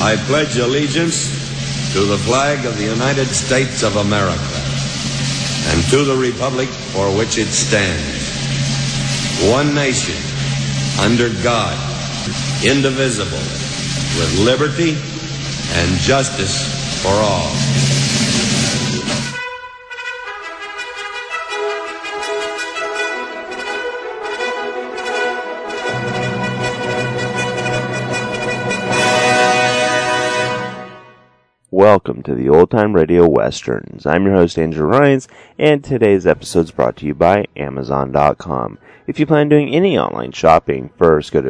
I pledge allegiance to the flag of the United States of America and to the republic for which it stands, one nation, under God, indivisible, with liberty and justice for all. Welcome to the Old Time Radio Westerns. I'm your host, Andrew Rhynes, and today's episode is brought to you by Amazon.com. If you plan on doing any online shopping, first go to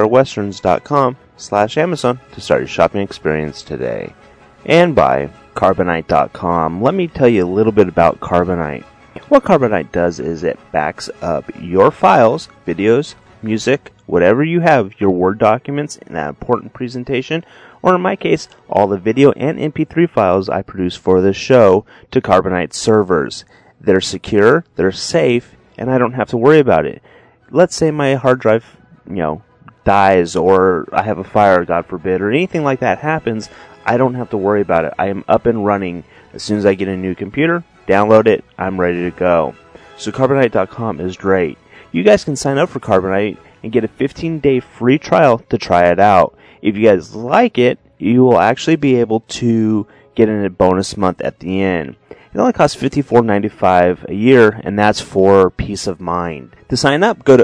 otrwesterns.com/Amazon to start your shopping experience today. And by Carbonite.com. Let me tell you a little bit about Carbonite. What Carbonite does is it backs up your files, videos, music, whatever you have, your Word documents in that important presentation, or in my case, all the video and MP3 files I produce for this show to Carbonite servers. They're secure, they're safe, and I don't have to worry about it. Let's say my hard drive, dies, or I have a fire, God forbid, or anything like that happens, I don't have to worry about it. I am up and running. As soon as I get a new computer, download it, I'm ready to go. So Carbonite.com is great. You guys can sign up for Carbonite and get a 15-day free trial to try it out. If you guys like it, you will actually be able to get in a bonus month at the end. It only costs $54.95 a year, and that's for peace of mind. To sign up, go to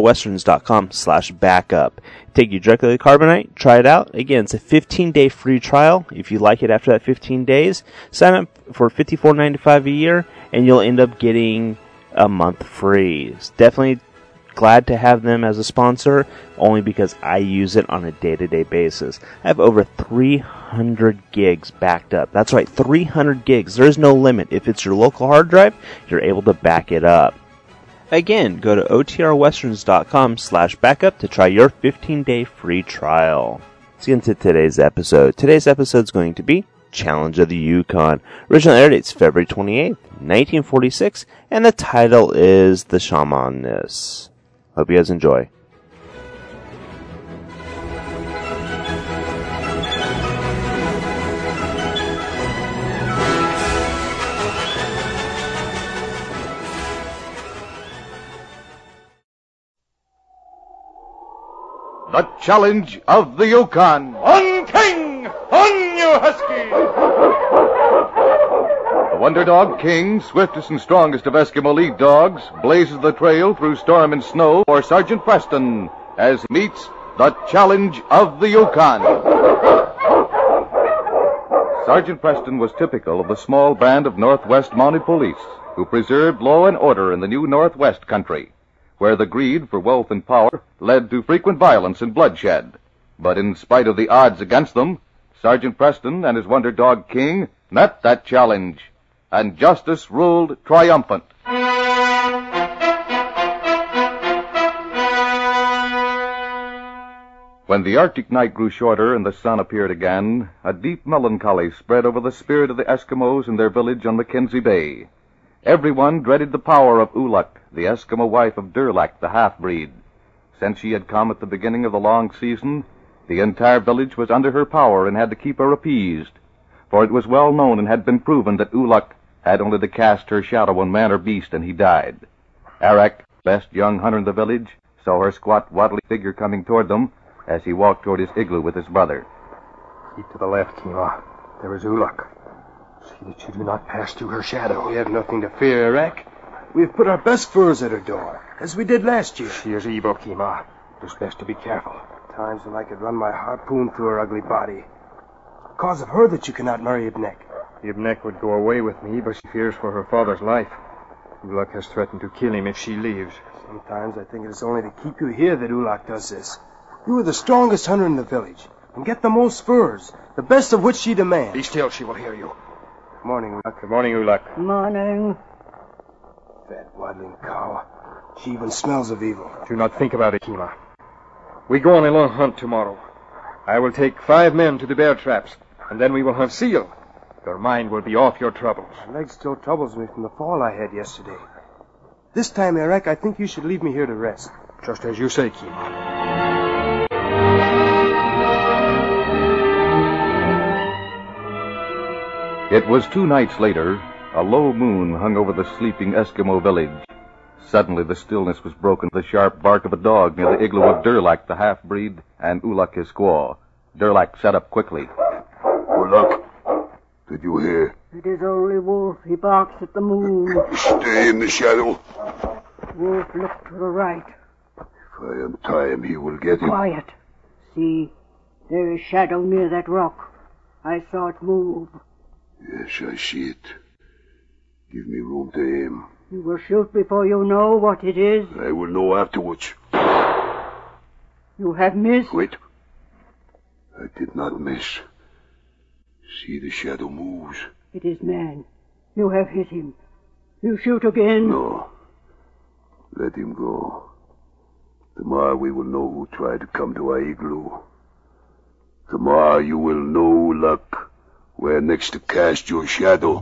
otrwesterns.com/backup. Take you directly to Carbonite, try it out. Again, it's a 15-day free trial. If you like it after that 15 days, sign up for $54.95 a year, and you'll end up getting a month free. It's definitely glad to have them as a sponsor, only because I use it on a day-to-day basis. I have over 300 gigs backed up. That's right, 300 gigs. There's no limit. If it's your local hard drive, you're able to back it up. Again, go to otrwesterns.com/backup to try your 15-day free trial. Let's get into today's episode. Today's episode is going to be Challenge of the Yukon. Original air date's February 28th, 1946, and the title is The Shamaness. Hope you guys enjoy. The Challenge of the Yukon. On King! On, you husky! The Wonder Dog King, swiftest and strongest of Eskimo lead dogs, blazes the trail through storm and snow for Sergeant Preston as he meets the Challenge of the Yukon. Sergeant Preston was typical of the small band of Northwest Mounted Police who preserved law and order in the new Northwest country, where the greed for wealth and power led to frequent violence and bloodshed. But in spite of the odds against them, Sergeant Preston and his Wonder Dog King met that challenge, and justice ruled triumphant. When the Arctic night grew shorter and the sun appeared again, a deep melancholy spread over the spirit of the Eskimos in their village on Mackenzie Bay. Everyone dreaded the power of Uluk, the Eskimo wife of Durlak, the half-breed. Since she had come at the beginning of the long season, the entire village was under her power and had to keep her appeased, for it was well known and had been proven that Uluk had only to cast her shadow on man or beast, and he died. Arak, best young hunter in the village, saw her squat, waddly figure coming toward them as he walked toward his igloo with his brother. Keep to the left, Kima. There is Uluk. See that you do not pass through her shadow. We have nothing to fear, Arak. We've put our best furs at her door, as we did last year. She is evil, Kima. It is best to be careful. Times when I could run my harpoon through her ugly body. Because of her that you cannot marry Ibnek. Ibnek would go away with me, but she fears for her father's life. Uluk has threatened to kill him if she leaves. Sometimes I think it is only to keep you here that Uluk does this. You are the strongest hunter in the village, and get the most furs, the best of which she demands. Be still, she will hear you. Good morning, Uluk. Good morning, Uluk. Morning. Fat waddling cow. She even smells of evil. Do not think about it, Kima. We go on a long hunt tomorrow. I will take 5 men to the bear traps, and then we will hunt seal. Your mind will be off your troubles. My leg still troubles me from the fall I had yesterday. This time, Arak, I think you should leave me here to rest. Just as you say, Kima. It was 2 nights later. A low moon hung over the sleeping Eskimo village. Suddenly the stillness was broken by the sharp bark of a dog near the igloo of Durlak, the half-breed, and Ulak, his squaw. Durlak sat up quickly. Ulak, did you hear? It is only Wolf. He barks at the moon. Stay in the shadow. Wolf, look to the right. If I untie him, he will get him. Quiet. See, there is shadow near that rock. I saw it move. Yes, I see it. Give me room to aim. You will shoot before you know what it is. I will know afterwards. You have missed? Wait. I did not miss. See, the shadow moves. It is man. You have hit him. You shoot again? No. Let him go. Tomorrow we will know who tried to come to our igloo. Tomorrow you will know, Ulak, where next to cast your shadow.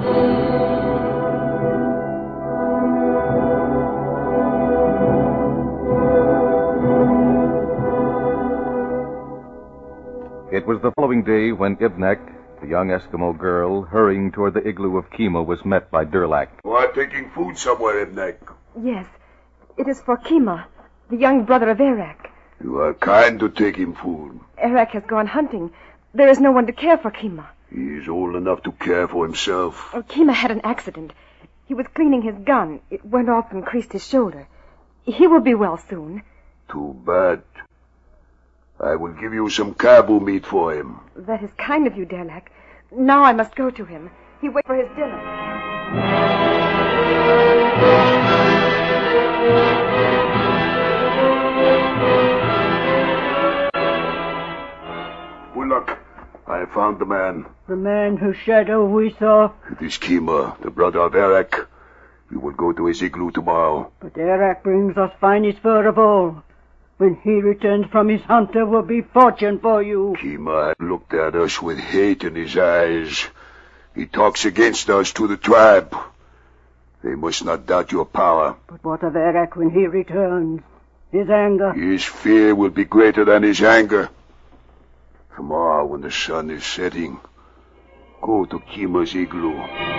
It was the following day when Ibnek, the young Eskimo girl, hurrying toward the igloo of Kima, was met by Durlak. You are taking food somewhere, Ibnek. Yes. It is for Kima, the young brother of Erak. You are kind to take him food. Erak has gone hunting. There is no one to care for Kima. He is old enough to care for himself. Oh, Kima had an accident. He was cleaning his gun. It went off and creased his shoulder. He will be well soon. Too bad. I will give you some caribou meat for him. That is kind of you, Derlak. Now I must go to him. He waits for his dinner. Ulak, I found the man. The man whose shadow we saw. It is Kima, the brother of Erak. We will go to his igloo tomorrow. But Erak brings us finest fur of all. When he returns from his hunt, there will be fortune for you. Kima had looked at us with hate in his eyes. He talks against us to the tribe. They must not doubt your power. But what of Erak when he returns? His anger? His fear will be greater than his anger. Tomorrow, when the sun is setting, go to Kima's igloo.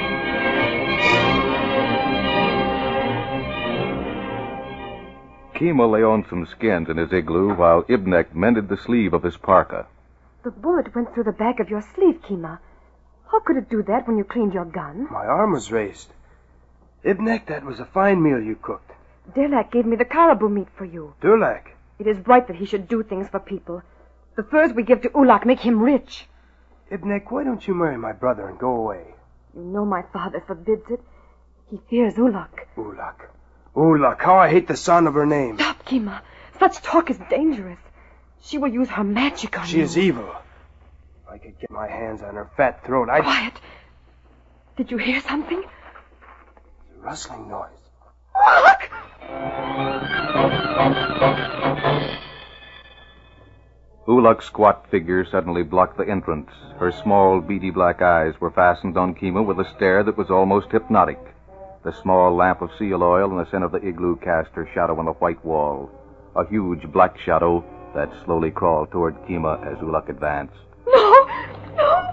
Kima lay on some skins in his igloo while Ibnek mended the sleeve of his parka. The bullet went through the back of your sleeve, Kima. How could it do that when you cleaned your gun? My arm was raised. Ibnek, that was a fine meal you cooked. Derlak gave me the caribou meat for you. Durlak. It is right that he should do things for people. The furs we give to Ulak make him rich. Ibnek, why don't you marry my brother and go away? You know my father forbids it. He fears Ulak. Ulak. Ulak, how I hate the sound of her name. Stop, Kima. Such talk is dangerous. She will use her magic on you. She is evil. If I could get my hands on her fat throat, I'd... Quiet. Did you hear something? It's a rustling noise. Ulak! Ulak's squat figure suddenly blocked the entrance. Her small, beady black eyes were fastened on Kima with a stare that was almost hypnotic. The small lamp of seal oil in the center of the igloo cast her shadow on the white wall. A huge black shadow that slowly crawled toward Kima as Ulak advanced. No! No!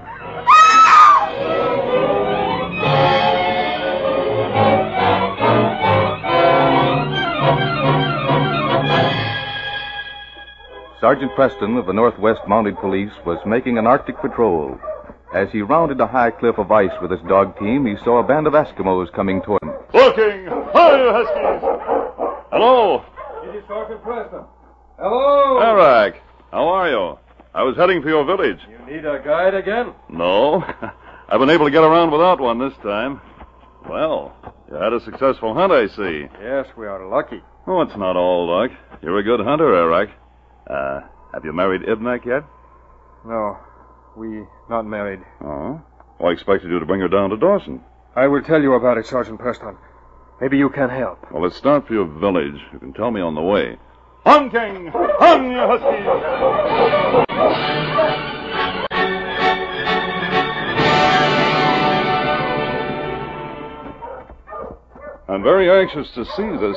Sergeant Preston of the Northwest Mounted Police was making an Arctic patrol. As he rounded a high cliff of ice with his dog team, he saw a band of Eskimos coming toward him. Looking! Hi, you Huskies! Hello? It is Sergeant Preston. Hello! Erak, how are you? I was heading for your village. You need a guide again? No. I've been able to get around without one this time. Well, you had a successful hunt, I see. Yes, we are lucky. Oh, it's not all luck. You're a good hunter, Erak. Have you married Ibnek yet? No, we not married. Oh? Well, I expected you to bring her down to Dawson. I will tell you about it, Sergeant Preston. Maybe you can help. Well, let's start for your village. You can tell me on the way. Hunting! Hun, you Huskies! I'm very anxious to see this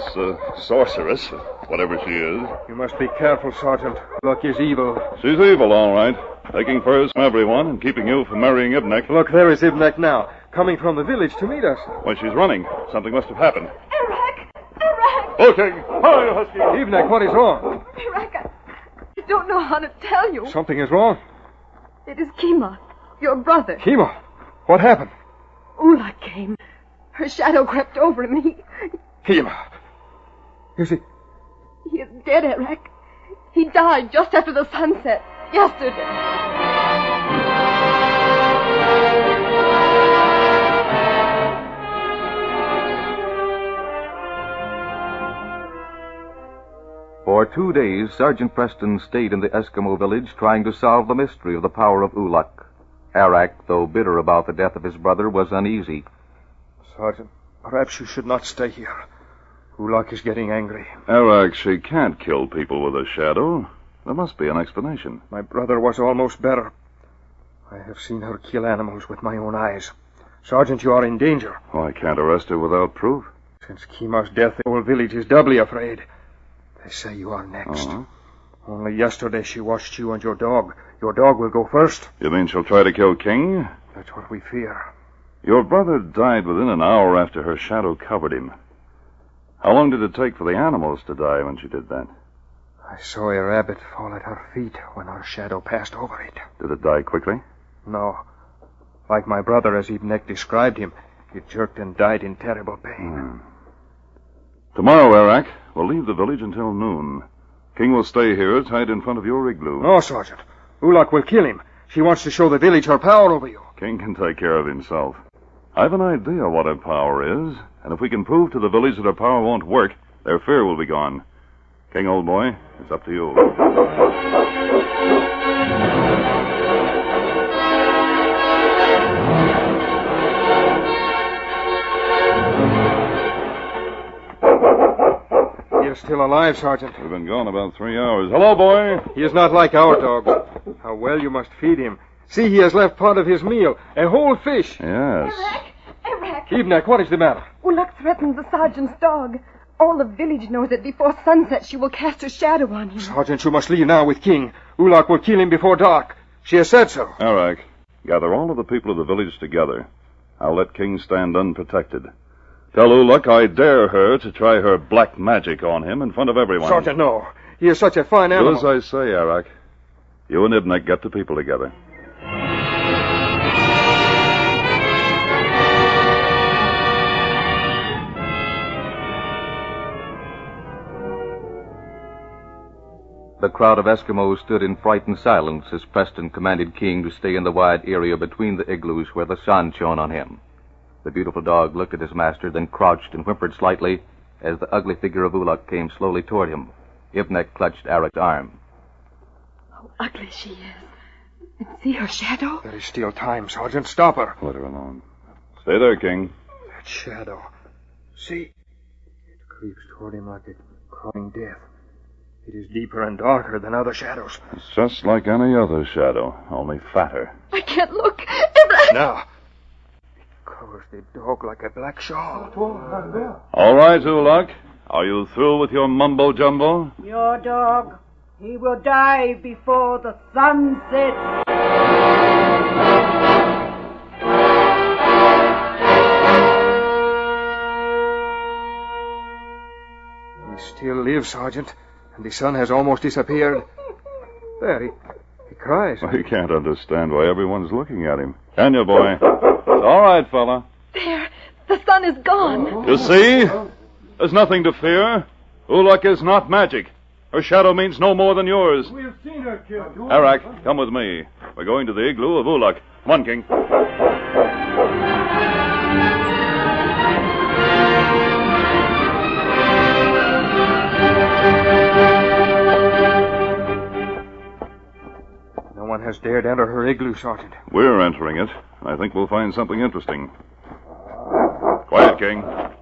sorceress, whatever she is. You must be careful, Sergeant. Luck is evil. She's evil, all right. Taking furs from everyone and keeping you from marrying Ibnek. Look, there is Ibnek now, coming from the village to meet us. Why, she's running. Something must have happened. Iraq! Iraq! Oh, King! Hi, Husky! Ibnek, what is wrong? Iraq, I don't know how to tell you. Something is wrong. It is Kima, your brother. Kima, what happened? Ulak came. Her shadow crept over him. Kima. Is he? He is dead, Iraq. He died just after the sunset, yesterday. For 2 days, Sergeant Preston stayed in the Eskimo village trying to solve the mystery of the power of Ulak. Arak, though bitter about the death of his brother, was uneasy. Sergeant, perhaps you should not stay here. Ulak is getting angry. Arak, she can't kill people with a shadow. There must be an explanation. My brother was almost better. I have seen her kill animals with my own eyes. Sergeant, you are in danger. Oh, I can't arrest her without proof. Since Kima's death, the whole village is doubly afraid. They say you are next. Uh-huh. Only yesterday she watched you and your dog. Your dog will go first. You mean she'll try to kill King? That's what we fear. Your brother died within an hour after her shadow covered him. How long did it take for the animals to die when she did that? I saw a rabbit fall at her feet when her shadow passed over it. Did it die quickly? No. Like my brother, as Ibnek described him, it jerked and died in terrible pain. Tomorrow, Arak, we'll leave the village until noon. King will stay here, tied in front of your igloo. No, Sergeant. Ulak will kill him. She wants to show the village her power over you. King can take care of himself. I've an idea what her power is, and if we can prove to the village that her power won't work, their fear will be gone. King, old boy, it's up to you. He is still alive, Sergeant. We've been gone about 3 hours. Hello, boy. He is not like our dogs. How well you must feed him. See, he has left part of his meal, a whole fish. Yes. Iraq! Ibnek, what is the matter? Ulak threatens the sergeant's dog. All the village knows that before sunset she will cast her shadow on him. Sergeant, you must leave now with King. Ulak will kill him before dark. She has said so. Arak, gather all of the people of the village together. I'll let King stand unprotected. Tell Ulak I dare her to try her black magic on him in front of everyone. Sergeant, no. He is such a fine animal. Do as I say, Arak. You and Ibnek get the people together. The crowd of Eskimos stood in frightened silence as Preston commanded King to stay in the wide area between the igloos where the sun shone on him. The beautiful dog looked at his master, then crouched and whimpered slightly as the ugly figure of Ulak came slowly toward him. Ibnek clutched Arak's arm. How ugly she is. And see her shadow? There is still time, Sergeant. Stop her. Let her alone. Stay there, King. That shadow. See? It creeps toward him like a crawling death. It is deeper and darker than other shadows. It's just like any other shadow, only fatter. I can't look. Iraq! Now. It covers the dog like a black shawl. All right, Ulak. Are you through with your mumbo-jumbo? Your dog. He will die before the sun sets. He still lives, Sergeant, and the sun has almost disappeared. There, he cries. He can't understand why everyone's looking at him. Can you, boy? It's all right, fella. There. The sun is gone. You see? There's nothing to fear. Ulak is not magic. Her shadow means no more than yours. We've seen her killed. Arak, come with me. We're going to the igloo of Ulak. Come on, King. No one has dared enter her igloo, Sergeant. We're entering it, and I think we'll find something interesting. Quiet, King.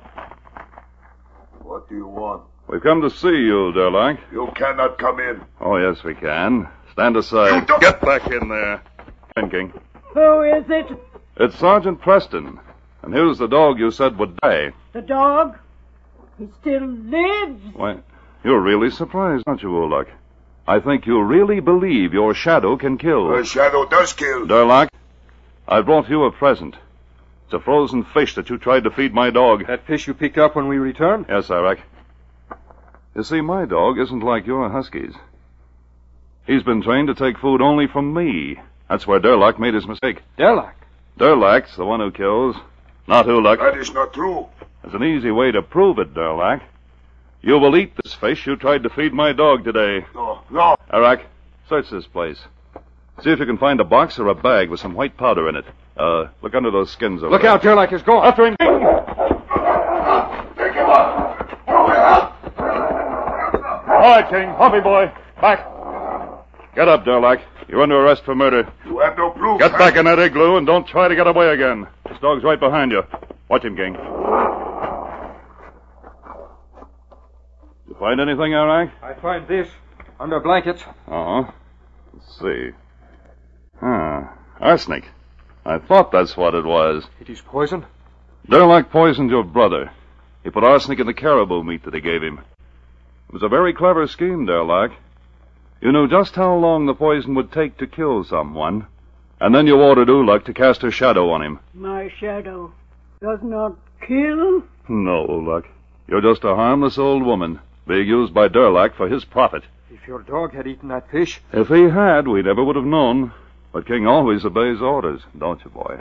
What do you want? We've come to see you, Durlak. You cannot come in. Oh, yes, we can. Stand aside. Get back in there. Come in, King. Who is it? It's Sergeant Preston. And here's the dog you said would die. The dog? He still lives. Why, you're really surprised, aren't you, Ulak? I think you really believe your shadow can kill. A shadow does kill. Durlac, I brought you a present. It's a frozen fish that you tried to feed my dog. That fish you picked up when we returned? Yes, Iraq. You see, my dog isn't like your huskies. He's been trained to take food only from me. That's where Durlac made his mistake. Durlac? Durlac's the one who kills, not Uluk. That is not true. There's an easy way to prove it, Durlac. You will eat this fish you tried to feed my dog today. No. Iraq, search this place. See if you can find a box or a bag with some white powder in it. Look under those skins over Look there. out, Durlac is gone. After him. Take him up. All right, King. Hoppy boy. Back. Get up, Durlac. You're under arrest for murder. You have no proof. Get back in that igloo and don't try to get away again. This dog's right behind you. Watch him, King. You find anything, Iraq? I find this under blankets. Uh-huh. Let's see. Arsenic. I thought that's what it was. It is poison? Durlac poisoned your brother. He put arsenic in the caribou meat that he gave him. It was a very clever scheme, Durlac. You knew just how long the poison would take to kill someone, and then you ordered Uluk to cast her shadow on him. My shadow does not kill? No, Uluk. You're just a harmless old woman, being used by Durlac for his profit. If your dog had eaten that fish... If he had, we never would have known. But King always obeys orders, don't you, boy?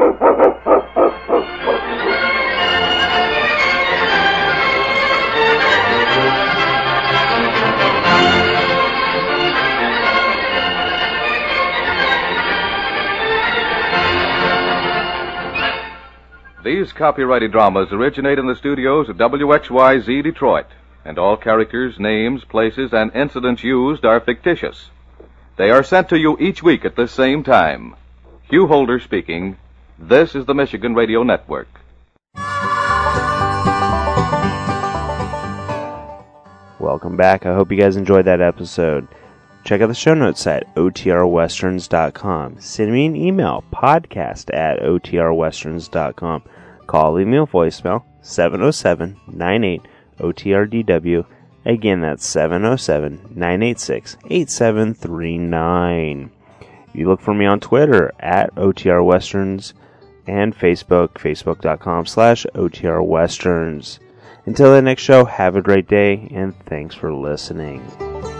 These copyrighted dramas originate in the studios of WXYZ Detroit, and all characters, names, places, and incidents used are fictitious. They are sent to you each week at the same time. Hugh Holder speaking. This is the Michigan Radio Network. Welcome back. I hope you guys enjoyed that episode. Check out the show notes at otrwesterns.com. Send me an email, podcast@otrwesterns.com. Call, leave me a voicemail, 707-98-OTRDW. Again, that's 707-986-8739. You look for me on Twitter at OTRWesterns and Facebook, facebook.com/OTRWesterns. Until the next show, have a great day, and thanks for listening.